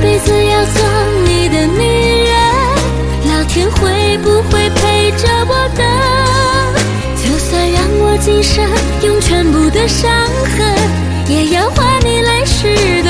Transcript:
辈子要做你的女人，老天会不会陪着我等？就算让我今生用全部的伤痕，也要换你来世